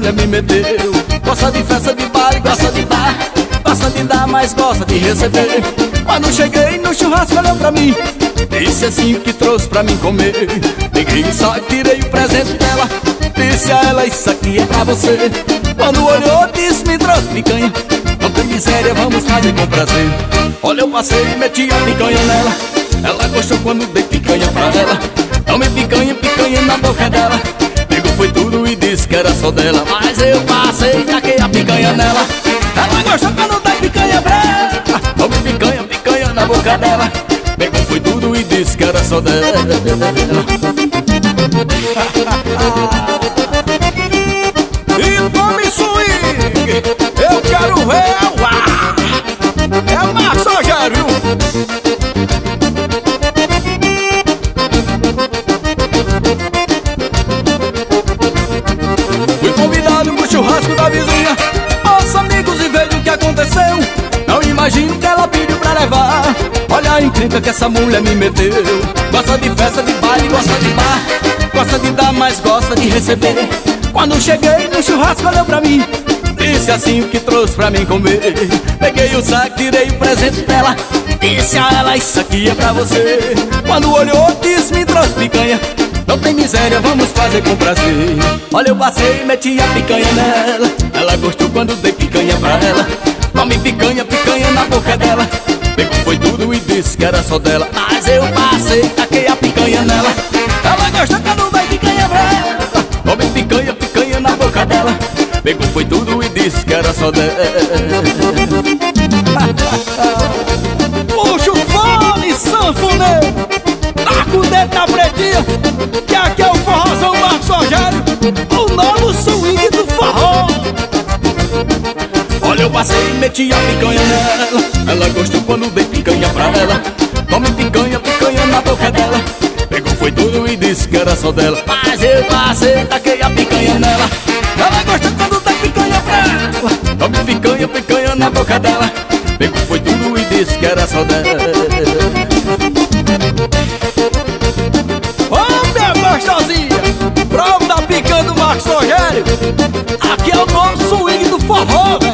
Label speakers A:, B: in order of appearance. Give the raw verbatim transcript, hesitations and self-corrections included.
A: mulher me meteu. Gosta de festa, de baile, gosta de bar, gosta de dar, mas gosta de receber. Quando cheguei no churrasco olhou pra mim, disse assim que trouxe pra mim comer. Peguei o saco, tirei o presente dela, disse a ela, isso aqui é pra você. Quando olhou disse, me trouxe picanha. Não tem miséria, vamos fazer com prazer. Olha, eu passei e meti a picanha nela. Ela gostou quando dei picanha pra ela. Tomei picanha, picanha na boca dela. Pegou foi tudo e disse que era só dela. Mas eu passei e taquei a picanha nela. Ela gostou quando dei picanha pra ela. Tomei picanha, picanha na boca dela. Pegou foi tudo e disse que era só dela. E tome swing, eu quero ver o ar. É o Marcos Rogério. Fui convidado pro churrasco da vizinha, os amigos e vejo o que aconteceu. Não imagino que ela pediu pra levar. Olha a encrenca que essa mulher me meteu. Gosta de festa, de baile, gosta de bar, gosta de dar, mas gosta de receber. Quando cheguei no churrasco olhou pra mim, disse assim o que trouxe pra mim comer. Peguei o saco, tirei o presente dela, disse a ela, isso aqui é pra você. Quando olhou disse, me trouxe picanha. Não tem miséria, vamos fazer com prazer. Olha, eu passei e meti a picanha nela. Ela gostou quando dei picanha pra ela. Tome picanha, picanha na boca dela. Pegou foi tudo e disse que era só dela. Mas eu passei e taquei a picanha nela. Ela gostou quando dei picanha pra ela. Tome picanha, picanha na boca dela. Pegou foi tudo e disse que era só dela. Puxa o fone, sanfoneiro, taca o dedo na pretinha, que aqui é o forrozão Marcos Rogério, o novo swing do forró. Olha, eu passei e meti a picanha nela. Ela gostou quando dei picanha pra ela. Tome picanha, picanha na boca dela. Pegou foi tudo e disse que era só dela. Mas eu passei e taquei a picanha nela. Ela gostou quando dei picanha pra ela. Tome picanha, picanha na boca dela. Pegou foi tudo e disse que era só dela. Ô, minha gostosinha, prova da picanha do Marcos Rogério. Aqui é o novo swing do forró.